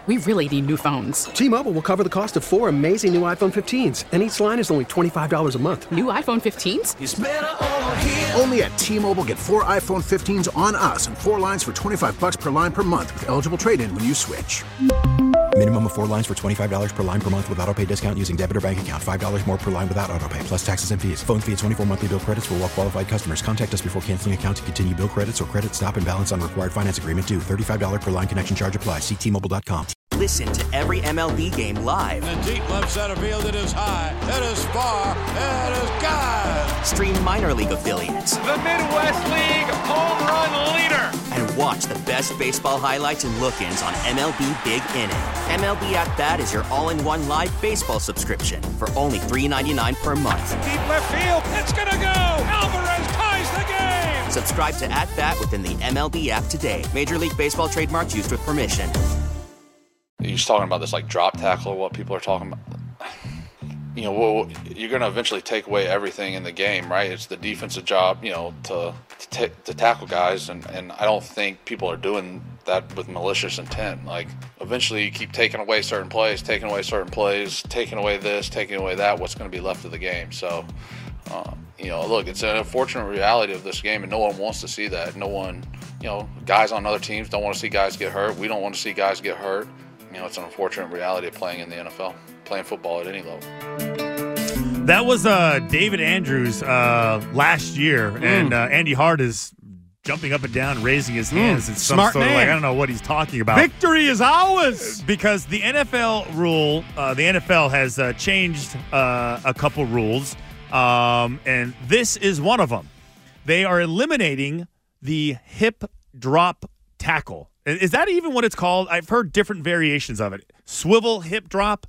We really need new phones. T-Mobile will cover the cost of 4 amazing new iPhone 15s, and each line is only $25 a month. New iPhone 15s? It's better over here. Only at T-Mobile, get 4 iPhone 15s on us and 4 lines for $25 per line per month with eligible trade-in when you switch. Minimum of 4 lines for $25 per line per month with autopay discount using debit or bank account. $5 more per line without autopay, plus taxes and fees. Phone fee at 24 monthly bill credits for well-qualified customers. Contact us before canceling account to continue bill credits or credit stop and balance on required finance agreement due. $35 per line connection charge applies. See T-Mobile.com. Listen to every MLB game live. In the deep left center field, it is high, it is far, it is gone. Stream minor league affiliates. The Midwest League home run leader. And watch the best baseball highlights and look-ins on MLB Big Inning. MLB At Bat is your all-in-one live baseball subscription for only $3.99 per month. Deep left field, it's gonna go. Alvarez ties the game. Subscribe to At Bat within the MLB app today. Major League Baseball trademarks used with permission. You're just talking about this like drop tackle, what people are talking about. You know, well, you're going to eventually take away everything in the game, right? It's the defensive job, you know, to tackle guys, and I don't think people are doing that with malicious intent. Like, eventually you keep taking away certain plays, taking away this, taking away that, what's going to be left of the game. So, you know, look, it's an unfortunate reality of this game, and no one wants to see that. No one, you know, guys on other teams don't want to see guys get hurt. We don't want to see guys get hurt. You know, it's an unfortunate reality of playing in the NFL, playing football at any level. That was David Andrews last year, and Andy Hart is jumping up and down, raising his hands. It's some smart sort of man. like, I don't know what he's talking about. Victory is ours! Because the NFL rule, the NFL has changed a couple rules, and this is one of them. They are eliminating the hip drop tackle. Is that even what it's called? I've heard different variations of it. Swivel hip drop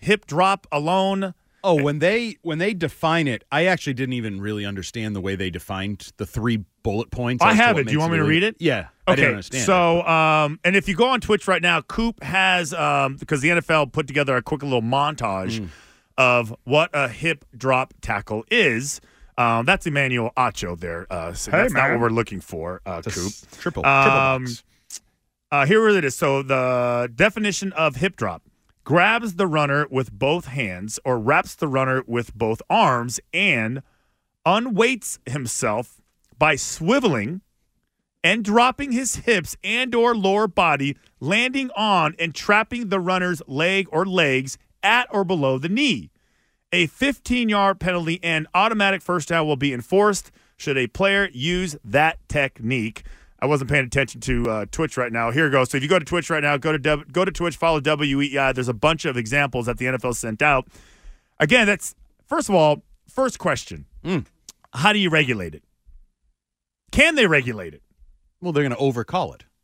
alone. Oh, when they define it, I actually didn't even really understand the way they defined the 3 bullet points. I have it. Do you want me to read it? Yeah. Okay. I didn't understand so, and if you go on Twitch right now, Coop has, because the NFL put together a quick little montage of what a hip drop tackle is. That's Emmanuel Acho there. So that's not what we're looking for, Coop. Triple box. Here it is. So the definition of hip drop: grabs the runner with both hands or wraps the runner with both arms and unweights himself by swiveling and dropping his hips and or lower body, landing on and trapping the runner's leg or legs at or below the knee. A 15-yard penalty and automatic first down will be enforced should a player use that technique. I wasn't paying attention to Twitch right now. Here it goes. So if you go to Twitch right now, go to Twitch, follow WEI. There's a bunch of examples that the NFL sent out. Again, that's, first of all, first question. How do you regulate it? Can they regulate it? Well, they're going to overcall it.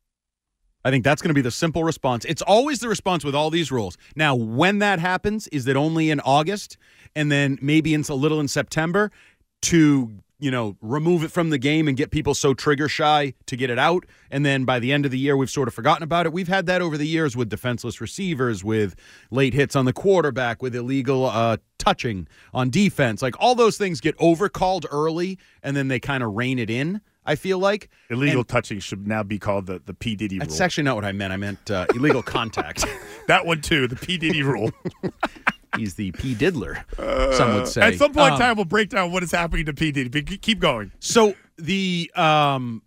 I think that's going to be the simple response. It's always the response with all these rules. Now, when that happens, is it only in August and then maybe a little in September to remove it from the game and get people so trigger shy to get it out. And then by the end of the year, we've sort of forgotten about it. We've had that over the years with defenseless receivers, with late hits on the quarterback, with illegal touching on defense. Like, all those things get overcalled early, and then they kind of rein it in, I feel like. Illegal touching should now be called the P. Diddy rule. That's actually not what I meant. I meant illegal contact. That one, too, the P. Diddy rule. He's the P. Diddler, some would say. At some point in time, we'll break down what is happening to P. Diddy. But keep going. So they're going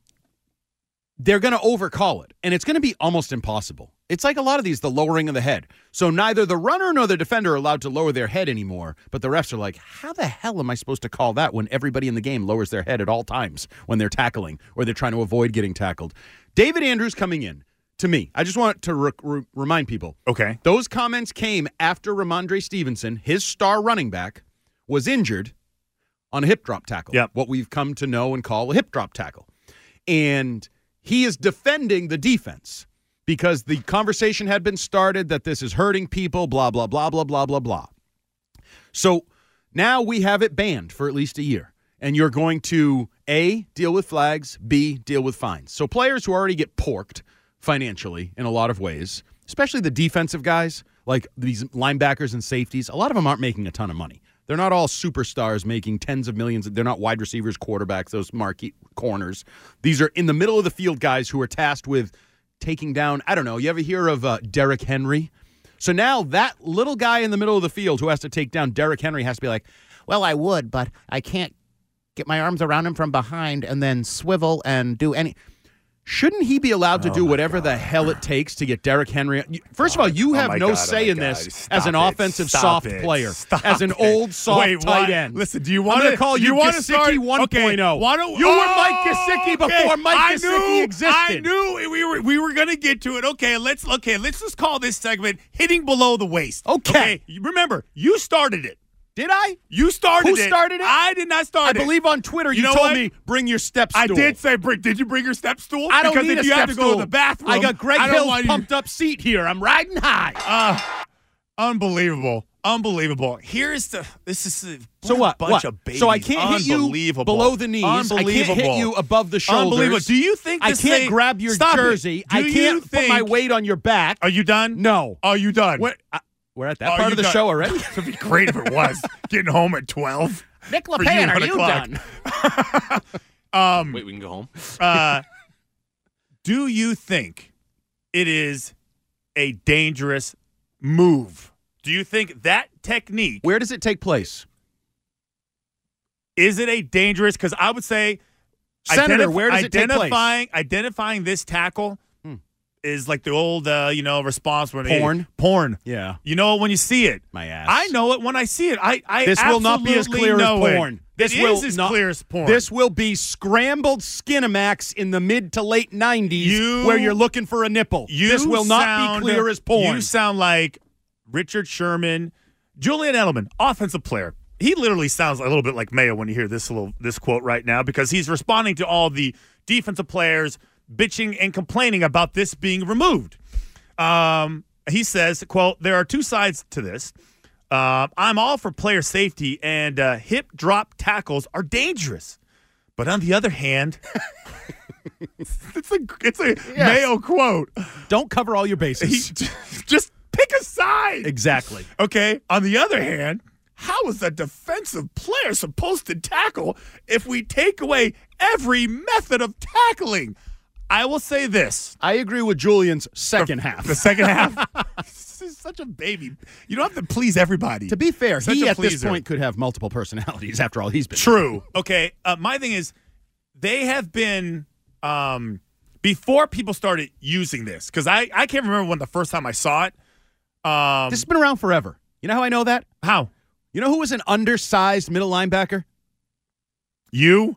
to overcall it, and it's going to be almost impossible. It's like a lot of these, the lowering of the head. So neither the runner nor the defender are allowed to lower their head anymore, but the refs are like, how the hell am I supposed to call that when everybody in the game lowers their head at all times when they're tackling or they're trying to avoid getting tackled? David Andrews coming in. To me, I just want to remind people. Okay. Those comments came after Ramondre Stevenson, his star running back, was injured on a hip drop tackle. Yep. What we've come to know and call a hip drop tackle. And he is defending the defense because the conversation had been started that this is hurting people, blah, blah, blah, blah, blah, blah, blah. So now we have it banned for at least a year. And you're going to, A, deal with flags, B, deal with fines. So players who already get porked financially in a lot of ways, especially the defensive guys, like these linebackers and safeties, a lot of them aren't making a ton of money. They're not all superstars making tens of millions. They're not wide receivers, quarterbacks, those marquee corners. These are in the middle of the field guys who are tasked with taking down, I don't know, you ever hear of Derrick Henry? So now that little guy in the middle of the field who has to take down Derrick Henry has to be like, well, I would, but I can't get my arms around him from behind and then swivel and do any. Shouldn't he be allowed to do whatever the hell it takes to get Derrick Henry? First of all, you have no say in this as an offensive soft player, as an old soft tight end. Listen, do you want to call you Gesicki 1.0? You were Mike Gesicki before Mike Gesicki existed. I knew we were going to get to it. Let's just call this segment "Hitting Below the Waist." Okay. Remember, you started it. Did I? You started it. Who started it? I did not start it. I believe on Twitter you told me bring your step stool. I did say bring. Did you bring your step stool? I don't because need if a you step have to stool. go to the bathroom. I got Greg Hill's pumped up seat here. I'm riding high. Unbelievable. This is a so what? bunch of babies. So I can't hit you below the knees. I can't hit you above the shoulders. Unbelievable. Do you think I can't grab your jersey? I can't put my weight on your back. Are you done? No. Are you done? We're at that part of the show already? It would be great if it was. Getting home at 12. Nick LePan, are you done? Wait, we can go home? Do you think it is a dangerous move? Do you think that technique... Where does it take place? Is it a dangerous... Because I would say... Senator, where does it take place? Identifying this tackle is like the old, response when porn. Yeah. You know it when you see it. My ass. I know it when I see it. This will not be as clear as porn. This is as clear as porn. This will be scrambled Skinamax in the mid to late 90s where you're looking for a nipple. This will not be clear as porn. You sound like Richard Sherman, Julian Edelman, offensive player. He literally sounds a little bit like Mayo when you hear this quote right now because he's responding to all the defensive players bitching and complaining about this being removed. He says, quote, there are two sides to this. I'm all for player safety, and hip drop tackles are dangerous. But on the other hand, it's a Mayo quote. Don't cover all your bases. Just pick a side. Exactly. Okay. On the other hand, how is a defensive player supposed to tackle if we take away every method of tackling? I will say this. I agree with Julian's second half. The second half? This is such a baby. You don't have to please everybody. To be fair, he at this point could have multiple personalities after all he's been True. Okay. My thing is, they have been, before people started using this, because I can't remember when the first time I saw it. This has been around forever. You know how I know that? How? You know who was an undersized middle linebacker? You?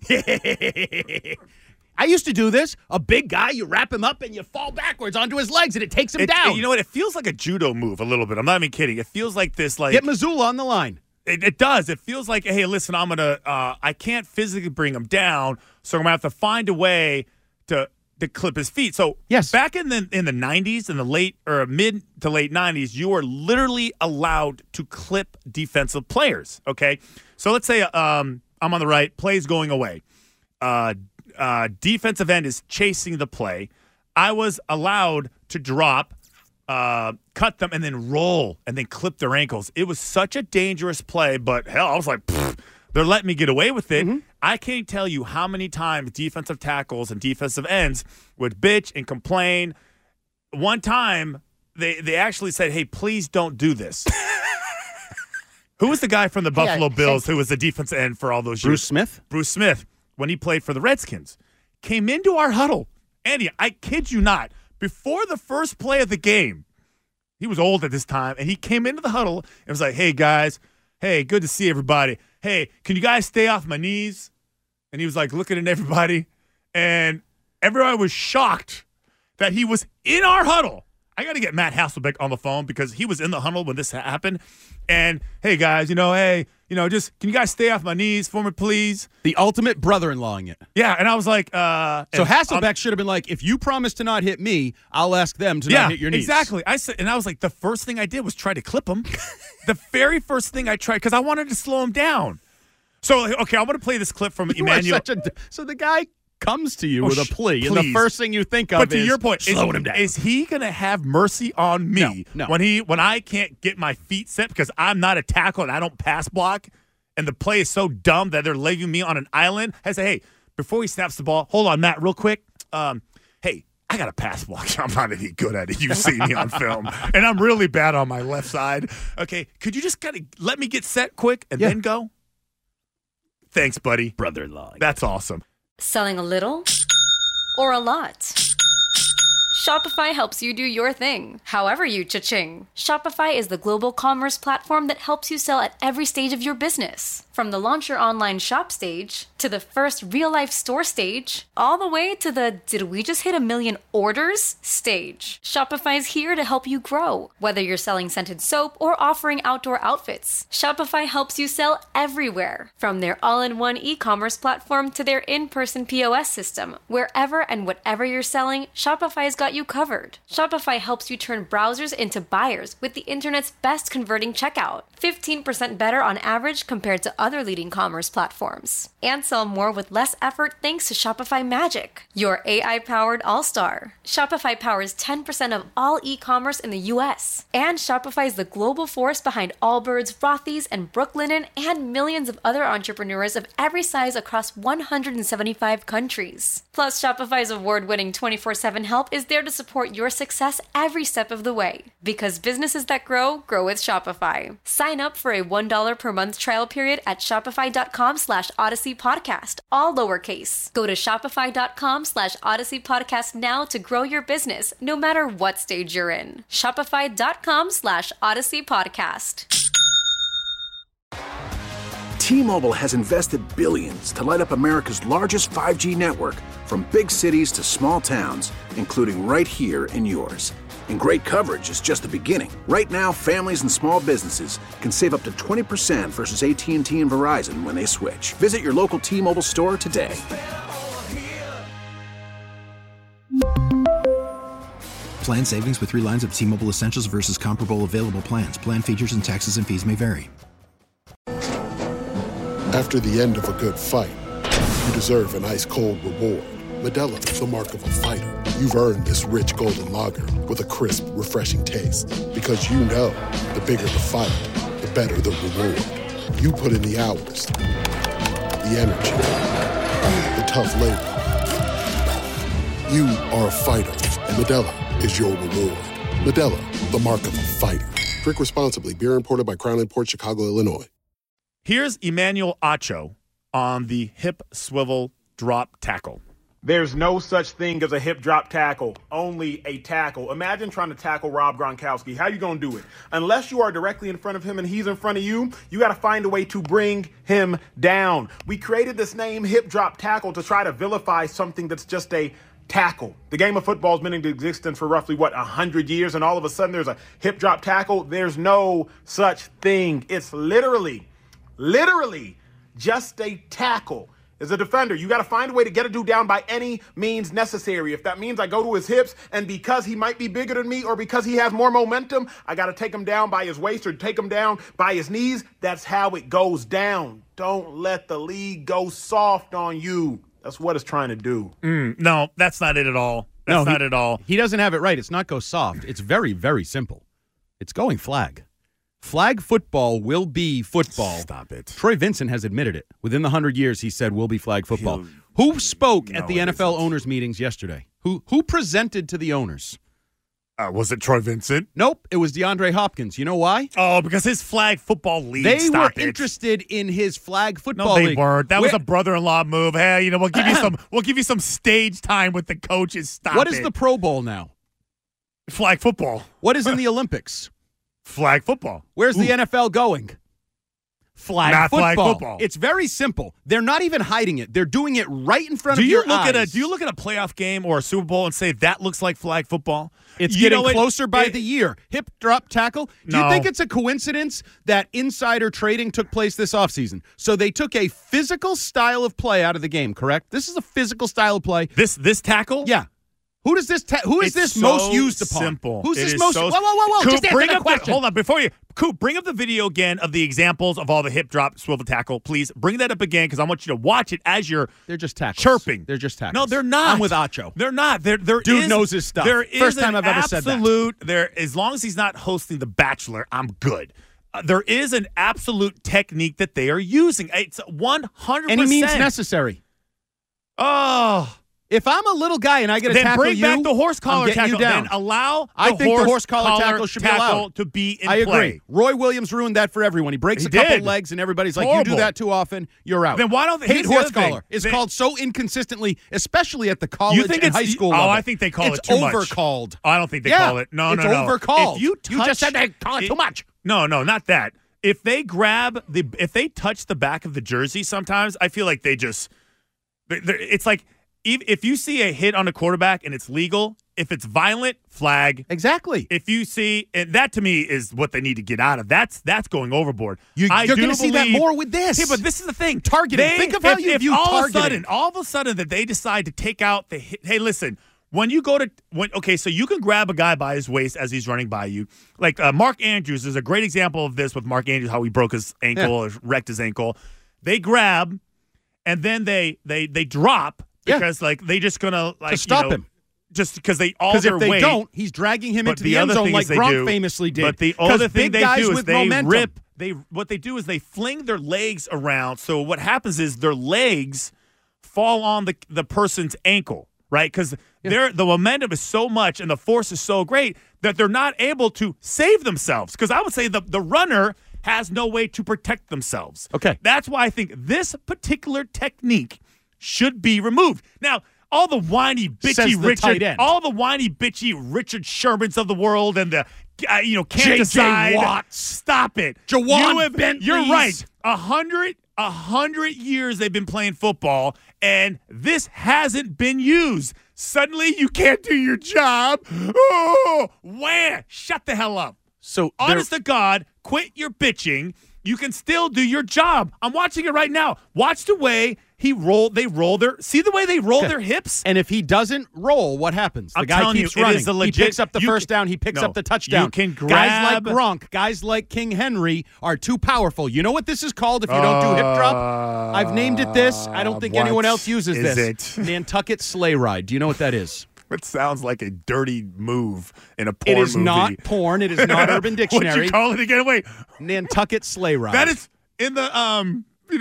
I used to do this. A big guy, you wrap him up and you fall backwards onto his legs and it takes him down. You know what? It feels like a judo move a little bit. I'm not even kidding. It feels like this, like... Get Missoula on the line. It does. It feels like, hey, listen, I'm going to... I can't physically bring him down, so I'm going to have to find a way to clip his feet. So yes, back in the 90s, in the mid to late 90s, you were literally allowed to clip defensive players, okay? So let's say I'm on the right, play's going away. Defensive end is chasing the play. I was allowed to drop, cut them, and then roll, and then clip their ankles. It was such a dangerous play, but hell, I was like, they're letting me get away with it. Mm-hmm. I can't tell you how many times defensive tackles and defensive ends would bitch and complain. One time, they actually said, hey, please don't do this. Who was the guy from the Buffalo Bills who was the defensive end for all those years? Bruce Smith? Bruce Smith, when he played for the Redskins, came into our huddle. Andy, I kid you not, before the first play of the game, he was old at this time, and he came into the huddle and was like, hey, guys, hey, good to see everybody. Hey, can you guys stay off my knees? And he was like looking at everybody, and everybody was shocked that he was in our huddle. I got to get Matt Hasselbeck on the phone because he was in the huddle when this happened. And, hey, guys, just can you guys stay off my knees for me, please? The ultimate brother-in-lawing it. Yeah, and I was like... so Hasselbeck should have been like, if you promise to not hit me, I'll ask them to not hit your knees. Exactly. I was like, the first thing I did was try to clip him. The very first thing I tried, because I wanted to slow him down. So, okay, I want to play this clip from Emmanuel. So the guy comes to you with a plea, and the first thing you think of is your point, slowing him down. Is he going to have mercy on me no. when I can't get my feet set because I'm not a tackle and I don't pass block, and the play is so dumb that they're leaving me on an island? I say, hey, before he snaps the ball, hold on, Matt, real quick. Hey, I got a pass block. I'm not any good at it. You've seen me on film. And I'm really bad on my left side. Okay, could you just kind of let me get set quick and then go? Thanks, buddy. Brother-in-law. That's awesome. Selling a little or a lot? Shopify helps you do your thing, however you cha-ching. Shopify is the global commerce platform that helps you sell at every stage of your business. From the launch your online shop stage, to the first real-life store stage, all the way to the did we just hit 1 million orders stage. Shopify's here to help you grow. Whether you're selling scented soap or offering outdoor outfits, Shopify helps you sell everywhere. From their all-in-one e-commerce platform to their in-person POS system, wherever and whatever you're selling, Shopify's got you covered. Shopify helps you turn browsers into buyers with the internet's best converting checkout. 15% better on average compared to other leading commerce platforms. And sell more with less effort thanks to Shopify Magic, your AI-powered all-star. Shopify powers 10% of all e-commerce in the U.S. And Shopify is the global force behind Allbirds, Rothy's, and Brooklinen, and millions of other entrepreneurs of every size across 175 countries. Plus, Shopify's award-winning 24/7 help is there to support your success every step of the way. Because businesses that grow, grow with Shopify. Sign up for a $1 per month trial period at shopify.com/Odyssey Podcast, all lowercase. Go to shopify.com/Odyssey Podcast now to grow your business, no matter what stage you're in. Shopify.com/Odyssey Podcast. T-Mobile has invested billions to light up America's largest 5G network, from big cities to small towns, including right here in yours. And great coverage is just the beginning. Right now, families and small businesses can save up to 20% versus AT&T and Verizon when they switch. Visit your local T-Mobile store today. Plan savings with 3 lines of T-Mobile Essentials versus comparable available plans. Plan features and taxes and fees may vary. After the end of a good fight, you deserve an ice-cold reward. Modelo is the mark of a fighter. You've earned this rich golden lager with a crisp, refreshing taste. Because you know, the bigger the fight, the better the reward. You put in the hours, the energy, the tough labor. You are a fighter, and Modelo is your reward. Modelo, the mark of a fighter. Drink responsibly. Beer imported by Crown Imports, Chicago, Illinois. Here's Emmanuel Acho on the hip swivel drop tackle. There's no such thing as a hip drop tackle, only a tackle. Imagine trying to tackle Rob Gronkowski. How you going to do it? Unless you are directly in front of him and he's in front of you, you got to find a way to bring him down. We created this name hip drop tackle to try to vilify something that's just a tackle. The game of football has been in existence for roughly, 100 years, and all of a sudden there's a hip drop tackle. There's no such thing. It's literally just a tackle. As a defender, you got to find a way to get a dude down by any means necessary. If that means I go to his hips, and because he might be bigger than me or because he has more momentum, I got to take him down by his waist or take him down by his knees. That's how it goes down. Don't let the league go soft on you. That's what it's trying to do. No, that's not it at all. That's not it at all. He doesn't have it right. It's not go soft. It's very, very simple. It's going flag. Flag football will be football. Stop it. Troy Vincent has admitted it. Within the 100 years, he said, will be flag football. Who spoke at the NFL owners' meetings yesterday? Who presented to the owners? Was it Troy Vincent? Nope. It was DeAndre Hopkins. You know why? Oh, because his flag football league. They were interested in his flag football league. No, they league. weren't. That was a brother-in-law move. Hey, we'll give you some. We'll give you some stage time with the coaches. Stop. What is the Pro Bowl now? Flag football. What is in the Olympics? Flag football. Where's the NFL going? Flag football. Flag football. It's very simple. They're not even hiding it. They're doing it right in front of your eyes. Do you look at a playoff game or a Super Bowl and say that looks like flag football? It's getting closer by the year. Hip drop tackle. Do you think it's a coincidence that insider trading took place this offseason? So they took a physical style of play out of the game, correct? This is a physical style of play. This tackle? Yeah. Who is this most used upon? Simple. Who's this most? Whoa! Coop, just answer the question. Hold on, Coop, bring up the video again of the examples of all the hip drop swivel tackle. Please bring that up again because I want you to watch it as you're. They're just tackles. Chirping. They're just tackles. No, they're not. I'm with Acho. They're not. Dude knows his stuff. There is First time I've ever said that. As long as he's not hosting The Bachelor, I'm good. There is an absolute technique that they are using. It's 100%. Any means necessary. Oh. If I'm a little guy and I get a tackle bring back the horse collar tackle. Then allow I think the horse collar tackle should be allowed to be in I play. agree. Roy Williams ruined that for everyone. He breaks a couple legs and everybody's like, you do that too often, you're out. Then why don't they hate horse collar? It's called so inconsistently, especially at the college and high school level. I think they call it too much. It's overcalled. I don't think they call it. No. It's overcalled. If you just said they call it too much. No, not that. If they touch the back of the jersey, sometimes I feel like it's like if you see a hit on a quarterback and it's legal, if it's violent, flag. Exactly. If you see, and that to me is what they need to get out of. That's going overboard. You're going to see that more with this. Yeah, but this is the thing. Targeting. Think of how you view targeting. All of a sudden that they decide to take out the hit. Hey, listen. When you go to so you can grab a guy by his waist as he's running by you. Like Mark Andrews is a great example of this with Mark Andrews, how he broke his ankle or wrecked his ankle. They grab and then they drop because they just gonna to stop him. Just because their weight. Because if they don't, he's dragging him into the end zone like Gronk famously did. But the other thing they do is they momentum. What they do is they fling their legs around. So what happens is their legs fall on the person's ankle. Right, because the momentum is so much and the force is so great that they're not able to save themselves. Because I would say the runner has no way to protect themselves. Okay. That's why I think this particular technique should be removed. Now, all the whiny, bitchy Richard Shermans of the world and the Kansas J.J. Watt. Stop it. Jawan Bentley. You're right. 100 years they've been playing football, and this hasn't been used. Suddenly, you can't do your job. Oh, wham! Shut the hell up. So, honest to God, quit your bitching. You can still do your job. I'm watching it right now. Watch the way they roll their hips. And if he doesn't roll, what happens? The guy keeps running. He picks up the first down. He picks up the touchdown. You can grab. Guys like Gronk, guys like King Henry are too powerful. You know what this is called if you don't do hip drop? I've named it this. I don't think anyone else uses this. Nantucket sleigh ride. Do you know what that is? It sounds like a dirty move in a porn movie. It is not porn. It is not Urban Dictionary. What'd you call it again? Wait. Nantucket sleigh ride. That is in the,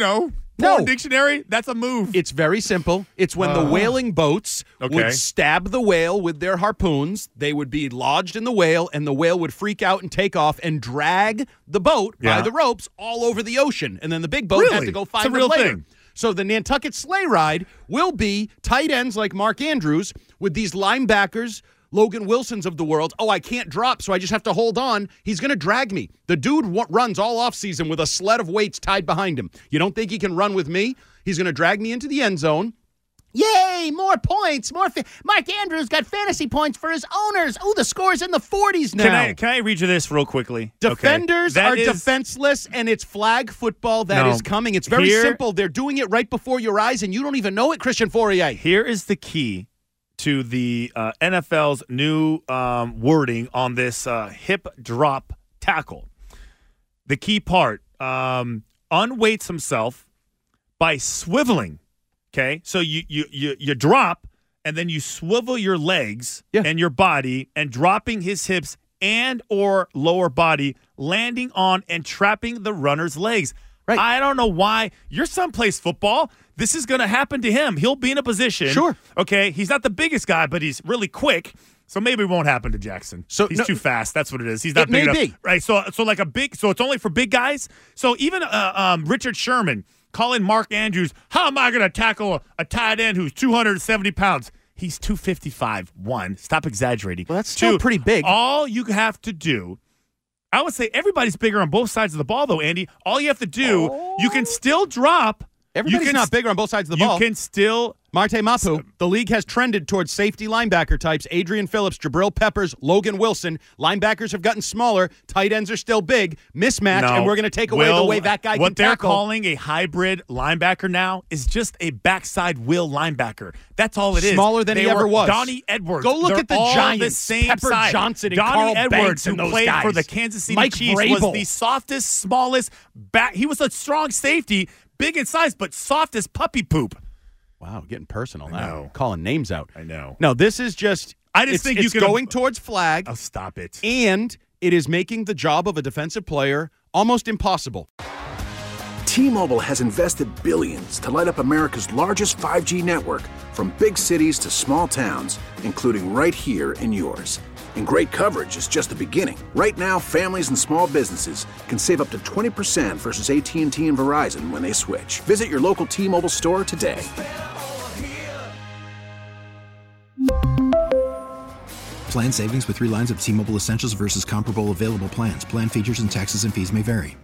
porn dictionary. That's a move. It's very simple. It's when the whaling boats would stab the whale with their harpoons. They would be lodged in the whale, and the whale would freak out and take off and drag the boat by the ropes all over the ocean. And then the big boat had to go find them later. Thing. So the Nantucket sleigh ride will be tight ends like Mark Andrews with these linebackers, Logan Wilsons of the world. Oh, I can't drop, so I just have to hold on. He's going to drag me. The dude runs all offseason with a sled of weights tied behind him. You don't think he can run with me? He's going to drag me into the end zone. Yay, more points. Mark Andrews got fantasy points for his owners. Oh, the score's in the 40s now. Can I read you this real quickly? Defenders are defenseless, and it's flag football that is coming. It's very simple. They're doing it right before your eyes, and you don't even know it, Christian Fourier. Here is the key to the NFL's new wording on this hip drop tackle. The key part, unweights himself by swiveling. Okay, so you drop, and then you swivel your legs and your body, and dropping his hips and or lower body, landing on and trapping the runner's legs. Right. I don't know why. Your son plays football. This is going to happen to him. He'll be in a position. Sure. Okay, he's not the biggest guy, but he's really quick. So maybe it won't happen to Jackson. So he's too fast. That's what it is. He's not big enough. Right. So it's only for big guys. So even Richard Sherman calling Mark Andrews, how am I going to tackle a tight end who's 270 pounds? He's 255. One, stop exaggerating. Well, that's still pretty big. All you have to do, I would say everybody's bigger on both sides of the ball, though, Andy. All you have to do, you can still drop. Everybody's not bigger on both sides of the ball. You can still. Marte Mapu, the league has trended towards safety linebacker types. Adrian Phillips, Jabril Peppers, Logan Wilson. Linebackers have gotten smaller. Tight ends are still big. Mismatch, and we're going to take away the way that guy can tackle. What they're calling a hybrid linebacker now is just a backside will linebacker. That's all it is. Smaller than he ever was. Donnie Edwards. Go look at the Giants. The same Pepper size. Johnson and Donnie Carl Edwards, Banks who and those played guys. for the Kansas City Mike Chiefs, Vrabel. was the softest, smallest back. He was a strong safety, big in size, but soft as puppy poop. Wow, getting personal now. Calling names out. I know. No, this is just. I just think it's going towards flag. Oh, stop it. And it is making the job of a defensive player almost impossible. T-Mobile has invested billions to light up America's largest 5G network, from big cities to small towns, including right here in yours. And great coverage is just the beginning. Right now, families and small businesses can save up to 20% versus AT&T and Verizon when they switch. Visit your local T-Mobile store today. Plan savings with 3 lines of T-Mobile Essentials versus comparable available plans. Plan features and taxes and fees may vary.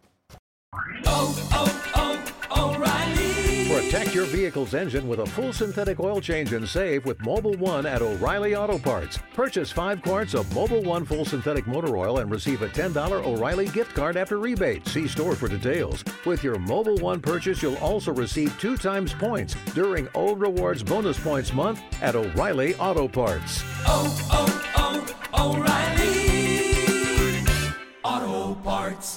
Protect your vehicle's engine with a full synthetic oil change and save with Mobil 1 at O'Reilly Auto Parts. Purchase 5 quarts of Mobil 1 full synthetic motor oil and receive a $10 O'Reilly gift card after rebate. See store for details. With your Mobil 1 purchase, you'll also receive 2 times points during O Rewards Bonus Points Month at O'Reilly Auto Parts. O'Reilly Auto Parts.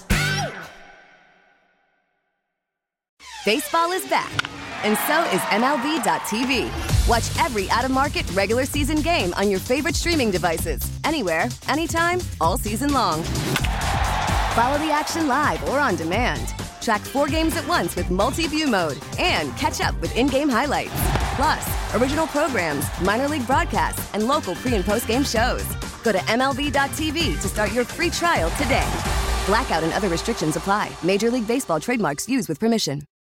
Baseball is back, and so is MLB.tv. Watch every out-of-market regular season game on your favorite streaming devices, anywhere, anytime, all season long. Follow the action live or on demand. Track 4 games at once with multi-view mode and catch up with in-game highlights. Plus, original programs, minor league broadcasts, and local pre- and post-game shows. Go to MLB.tv to start your free trial today. Blackout and other restrictions apply. Major League Baseball trademarks used with permission.